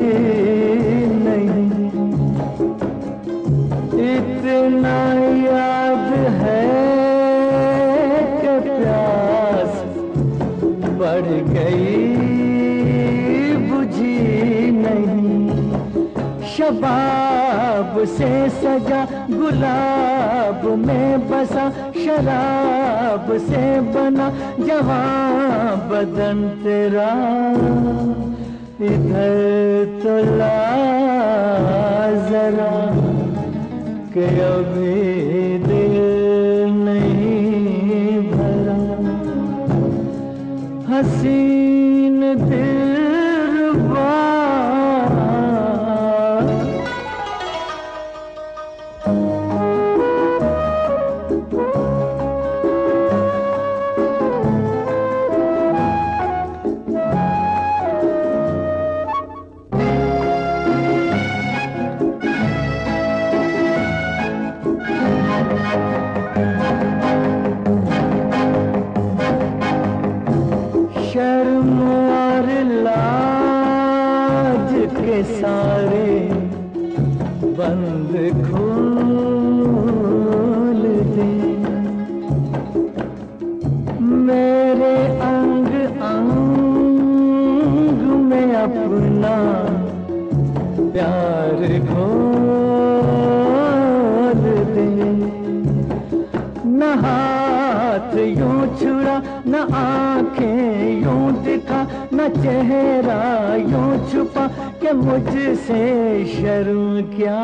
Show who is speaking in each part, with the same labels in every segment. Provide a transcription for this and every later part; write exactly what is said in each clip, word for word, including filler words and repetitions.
Speaker 1: नहीं, इतना याद है कि प्यास बढ़ गई बुझी नहीं। शबाब से सजा गुलाब में बसा, शराब से बना जवां बदन तेरा। इधर तो ला जरा कि अभी दिल नहीं भरा। हसीन दिलरुबा शर्म और लाज के सारे बंद खोल दे। मेरे अंग अंग में अपना प्यार घोल दे। न हाथ यूं छुड़ा, न आंखें यूं दिखा, न चेहरा यूं छुपा कि मुझसे शर्म क्या।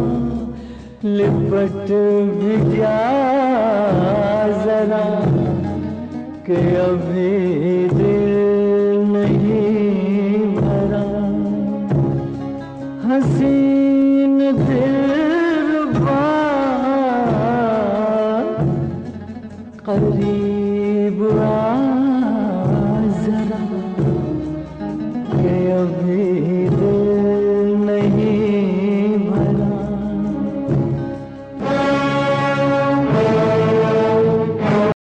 Speaker 1: लिपट भी जा जरा कि अभी दिल नहीं भरा। हसीन दिलरुबा करीब